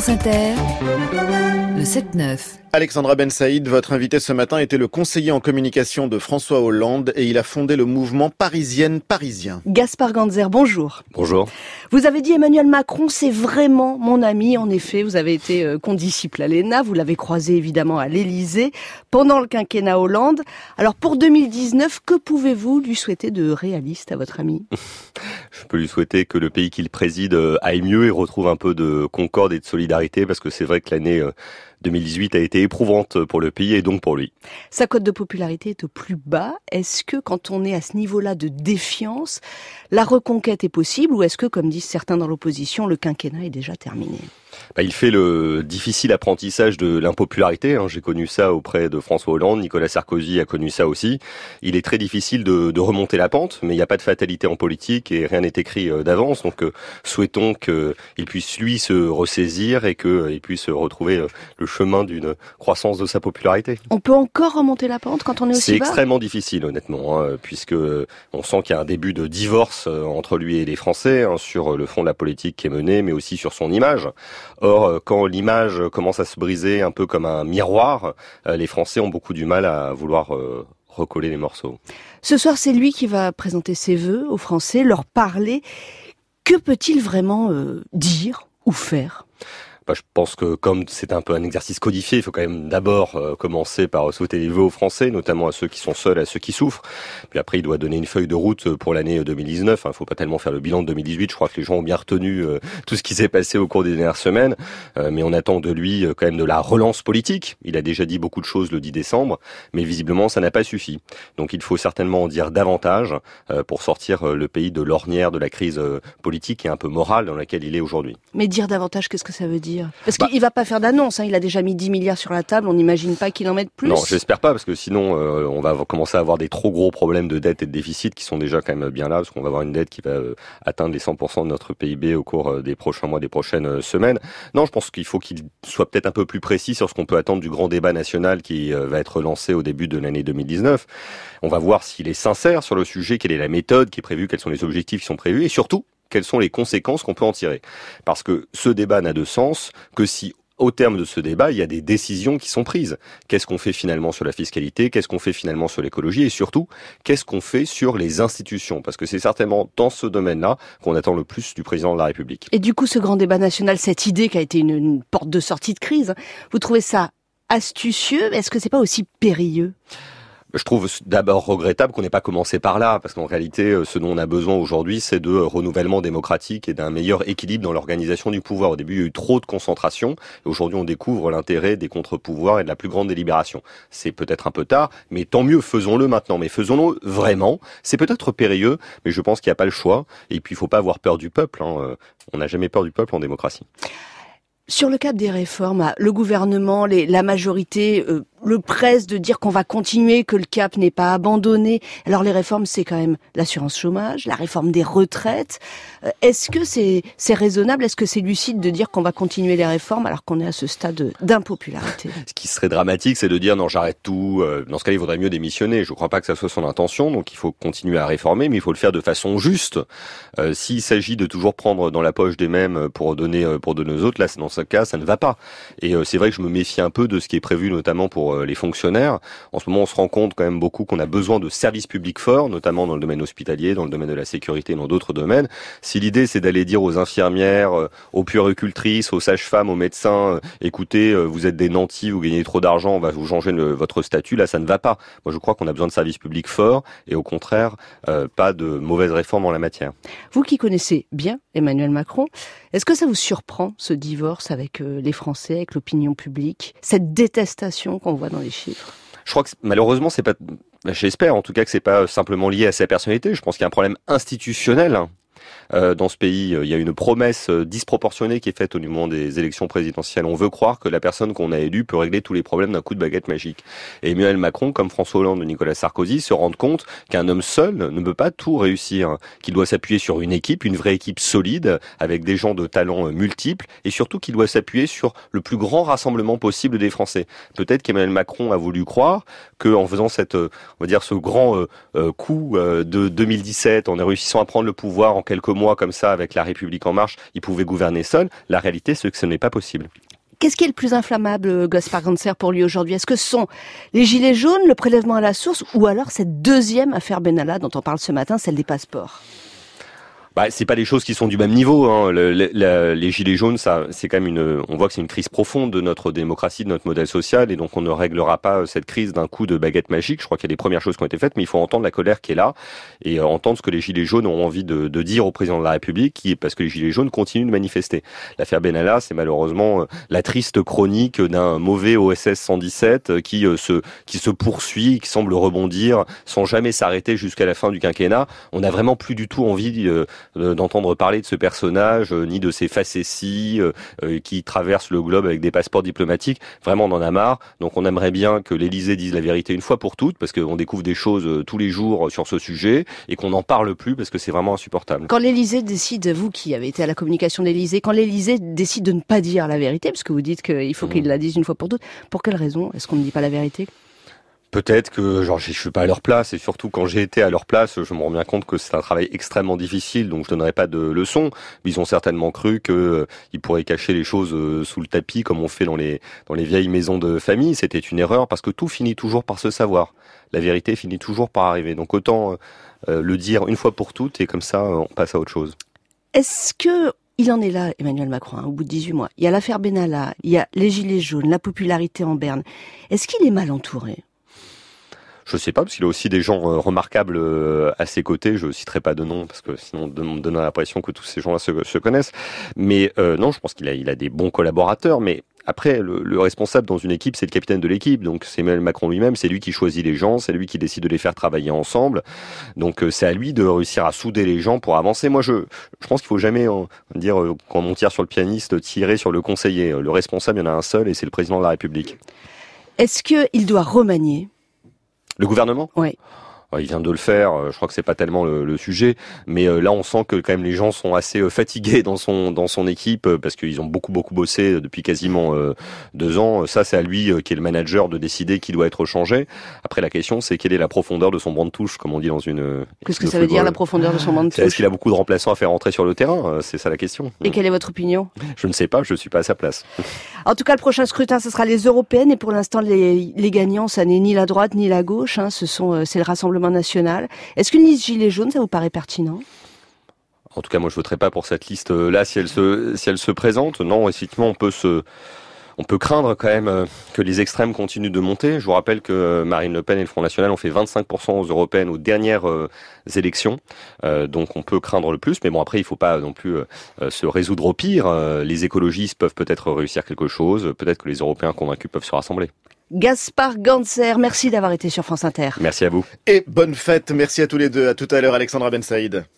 France Inter, le 7-9. Alexandra Ben Saïd, votre invité ce matin était le conseiller en communication de François Hollande et il a fondé le mouvement Parisienne Parisien. Gaspard Ganzer, bonjour. Bonjour. Vous avez dit Emmanuel Macron, c'est vraiment mon ami. En effet, vous avez été condisciple à l'ENA, vous l'avez croisé évidemment à l'Élysée pendant le quinquennat Hollande. Alors pour 2019, que pouvez-vous lui souhaiter de réaliste à votre ami ? Je peux lui souhaiter que le pays qu'il préside aille mieux et retrouve un peu de concorde et de solidarité, parce que c'est vrai que l'année 2018 a été éprouvante pour le pays et donc pour lui. Sa cote de popularité est au plus bas. Est-ce que quand on est à ce niveau-là de défiance, la reconquête est possible, ou est-ce que, comme disent certains dans l'opposition, le quinquennat est déjà terminé ? Il fait le difficile apprentissage de l'impopularité. J'ai connu ça auprès de François Hollande, Nicolas Sarkozy a connu ça aussi. Il est très difficile de remonter la pente, mais il n'y a pas de fatalité en politique et rien n'est écrit d'avance. Donc souhaitons qu'il puisse lui se ressaisir et qu'il puisse retrouver le chemin d'une croissance de sa popularité. On peut encore remonter la pente quand on est aussi bas ? C'est extrêmement difficile, honnêtement, puisque on sent qu'il y a un début de divorce entre lui et les Français sur le fond de la politique qui est menée, mais aussi sur son image. Or, quand l'image commence à se briser un peu comme un miroir, les Français ont beaucoup du mal à vouloir recoller les morceaux. Ce soir, c'est lui qui va présenter ses vœux aux Français, leur parler. Que peut-il vraiment dire ou faire ? Je pense que comme c'est un peu un exercice codifié, il faut quand même d'abord commencer par souhaiter les vœux aux Français, notamment à ceux qui sont seuls, à ceux qui souffrent. Puis après, il doit donner une feuille de route pour l'année 2019. Il faut pas tellement faire le bilan de 2018. Je crois que les gens ont bien retenu tout ce qui s'est passé au cours des dernières semaines. Mais on attend de lui quand même de la relance politique. Il a déjà dit beaucoup de choses le 10 décembre, mais visiblement, ça n'a pas suffi. Donc il faut certainement en dire davantage pour sortir le pays de l'ornière de la crise politique et un peu morale dans laquelle il est aujourd'hui. Mais dire davantage, qu'est-ce que ça veut dire ? Parce qu'il va pas faire d'annonce, il a déjà mis 10 milliards sur la table, on n'imagine pas qu'il en mette plus. Non, j'espère pas, parce que sinon on va commencer à avoir des trop gros problèmes de dette et de déficit qui sont déjà quand même bien là, parce qu'on va avoir une dette qui va atteindre les 100% de notre PIB au cours des prochains mois, des prochaines semaines. Non, je pense qu'il faut qu'il soit peut-être un peu plus précis sur ce qu'on peut attendre du grand débat national qui va être lancé au début de l'année 2019. On va voir s'il est sincère sur le sujet, quelle est la méthode qui est prévue, quels sont les objectifs qui sont prévus, et surtout, quelles sont les conséquences qu'on peut en tirer. Parce que ce débat n'a de sens que si, au terme de ce débat, il y a des décisions qui sont prises. Qu'est-ce qu'on fait finalement sur la fiscalité ? Qu'est-ce qu'on fait finalement sur l'écologie ? Et surtout, qu'est-ce qu'on fait sur les institutions ? Parce que c'est certainement dans ce domaine-là qu'on attend le plus du président de la République. Et du coup, ce grand débat national, cette idée qui a été une porte de sortie de crise, vous trouvez ça astucieux ? Est-ce que c'est pas aussi périlleux ? Je trouve d'abord regrettable qu'on n'ait pas commencé par là, parce qu'en réalité, ce dont on a besoin aujourd'hui, c'est de renouvellement démocratique et d'un meilleur équilibre dans l'organisation du pouvoir. Au début, il y a eu trop de concentration, et aujourd'hui, on découvre l'intérêt des contre-pouvoirs et de la plus grande délibération. C'est peut-être un peu tard, mais tant mieux, faisons-le maintenant, mais faisons-le vraiment. C'est peut-être périlleux, mais je pense qu'il n'y a pas le choix, et puis il ne faut pas avoir peur du peuple. On n'a jamais peur du peuple en démocratie. Sur le cap des réformes, le gouvernement, la majorité le presse de dire qu'on va continuer, que le cap n'est pas abandonné. Alors les réformes, c'est quand même l'assurance chômage, la réforme des retraites. Est-ce que c'est raisonnable ? Est-ce que c'est lucide de dire qu'on va continuer les réformes alors qu'on est à ce stade d'impopularité ? Ce qui serait dramatique, c'est de dire non, j'arrête tout. Dans ce cas, il vaudrait mieux démissionner. Je ne crois pas que ça soit son intention, donc il faut continuer à réformer, mais il faut le faire de façon juste. S'il s'agit de toujours prendre dans la poche des mêmes pour donner aux autres, là, dans ce cas, ça ne va pas. Et c'est vrai que je me méfie un peu de ce qui est prévu, notamment pour les fonctionnaires. En ce moment, on se rend compte quand même beaucoup qu'on a besoin de services publics forts, notamment dans le domaine hospitalier, dans le domaine de la sécurité, dans d'autres domaines. Si l'idée, c'est d'aller dire aux infirmières, aux puéricultrices, aux sages-femmes, aux médecins, écoutez, vous êtes des nantis, vous gagnez trop d'argent, on va vous changer votre statut, là, ça ne va pas. Moi, je crois qu'on a besoin de services publics forts et au contraire, pas de mauvaises réformes en la matière. Vous qui connaissez bien Emmanuel Macron, est-ce que ça vous surprend, ce divorce avec les Français, avec l'opinion publique, cette détestation qu'on voit dans les chiffres ? Je crois que malheureusement, c'est pas. J'espère en tout cas que c'est pas simplement lié à sa personnalité. Je pense qu'il y a un problème institutionnel. Dans ce pays, il y a une promesse disproportionnée qui est faite au moment des élections présidentielles. On veut croire que la personne qu'on a élue peut régler tous les problèmes d'un coup de baguette magique. Et Emmanuel Macron, comme François Hollande ou Nicolas Sarkozy, se rendent compte qu'un homme seul ne peut pas tout réussir, qu'il doit s'appuyer sur une équipe, une vraie équipe solide, avec des gens de talents multiples, et surtout qu'il doit s'appuyer sur le plus grand rassemblement possible des Français. Peut-être qu'Emmanuel Macron a voulu croire qu'en faisant ce grand coup de 2017, en réussissant à prendre le pouvoir en quelques quelques mois comme ça avec La République En Marche, ils pouvaient gouverner seuls. La réalité, c'est que ce n'est pas possible. Qu'est-ce qui est le plus inflammable, Gaspard Ganser, pour lui aujourd'hui? Est-ce que ce sont les gilets jaunes, le prélèvement à la source, ou alors cette deuxième affaire Benalla dont on parle ce matin, celle des passeports? C'est pas des choses qui sont du même niveau, hein. Les gilets jaunes, ça, c'est quand même on voit que c'est une crise profonde de notre démocratie, de notre modèle social, et donc on ne réglera pas cette crise d'un coup de baguette magique. Je crois qu'il y a des premières choses qui ont été faites, mais il faut entendre la colère qui est là et entendre ce que les gilets jaunes ont envie de dire au président de la République, parce que les gilets jaunes continuent de manifester. L'affaire Benalla, c'est malheureusement la triste chronique d'un mauvais OSS 117 qui se poursuit, qui semble rebondir sans jamais s'arrêter jusqu'à la fin du quinquennat. On n'a vraiment plus du tout envie d'entendre parler de ce personnage, ni de ses facéties qui traversent le globe avec des passeports diplomatiques. Vraiment, on en a marre. Donc, on aimerait bien que l'Élysée dise la vérité une fois pour toutes, parce qu'on découvre des choses tous les jours sur ce sujet, et qu'on n'en parle plus, parce que c'est vraiment insupportable. Quand l'Élysée décide, vous qui avez été à la communication de l'Élysée, quand l'Élysée décide de ne pas dire la vérité, parce que vous dites qu'il faut qu'il la dise une fois pour toutes, pour quelle raison est-ce qu'on ne dit pas la vérité ? Peut-être que, je suis pas à leur place, et surtout quand j'ai été à leur place, je me rends bien compte que c'est un travail extrêmement difficile, donc je donnerai pas de leçons. Ils ont certainement cru que ils pourraient cacher les choses sous le tapis, comme on fait dans les vieilles maisons de famille. C'était une erreur, parce que tout finit toujours par se savoir. La vérité finit toujours par arriver. Donc autant le dire une fois pour toutes, et comme ça, on passe à autre chose. Est-ce que il en est là, Emmanuel Macron, au bout de 18 mois. Il y a l'affaire Benalla, il y a les gilets jaunes, la popularité en berne. Est-ce qu'il est mal entouré ? Je sais pas, parce qu'il a aussi des gens remarquables à ses côtés. Je citerai pas de nom, parce que sinon on me donne l'impression que tous ces gens-là se connaissent. Mais non, je pense qu'il a des bons collaborateurs. Mais après, le responsable dans une équipe, c'est le capitaine de l'équipe. Donc c'est Emmanuel Macron lui-même, c'est lui qui choisit les gens, c'est lui qui décide de les faire travailler ensemble. Donc c'est à lui de réussir à souder les gens pour avancer. Moi, je pense qu'il faut jamais dire, quand on tire sur le pianiste, tirer sur le conseiller. Le responsable, il y en a un seul, et c'est le président de la République. Est-ce qu'il doit remanier ? Le gouvernement ? Oui. Il vient de le faire, je crois que c'est pas tellement le sujet, mais là on sent que quand même les gens sont assez fatigués dans son équipe, parce qu'ils ont beaucoup bossé depuis quasiment 2 ans. Ça, c'est à lui qui est le manager de décider qui doit être changé. Après, la question, c'est quelle est la profondeur de son banc de touche, comme on dit dans une... Qu'est-ce que ça veut dire, la profondeur de son banc de touche ? Est-ce qu'il a beaucoup de remplaçants à faire rentrer sur le terrain ? C'est ça la question. Et quelle est votre opinion ? Je ne sais pas, je suis pas à sa place. En tout cas, le prochain scrutin, ce sera les européennes, et pour l'instant, les gagnants, ça n'est ni la droite ni la gauche, hein, c'est le Rassemblement national. Est-ce qu'une liste gilet jaune, ça vous paraît pertinent ? En tout cas, moi, je voterai pas pour cette liste-là si elle se présente. Non, effectivement, on peut craindre quand même que les extrêmes continuent de monter. Je vous rappelle que Marine Le Pen et le Front National ont fait 25% aux européennes aux dernières élections. Donc on peut craindre le plus. Mais bon, après, il faut pas non plus se résoudre au pire. Les écologistes peuvent peut-être réussir quelque chose. Peut-être que les Européens convaincus peuvent se rassembler. Gaspard Ganser, merci d'avoir été sur France Inter. Merci à vous. Et bonne fête. Merci à tous les deux. À tout à l'heure, Alexandra Ben Saïd.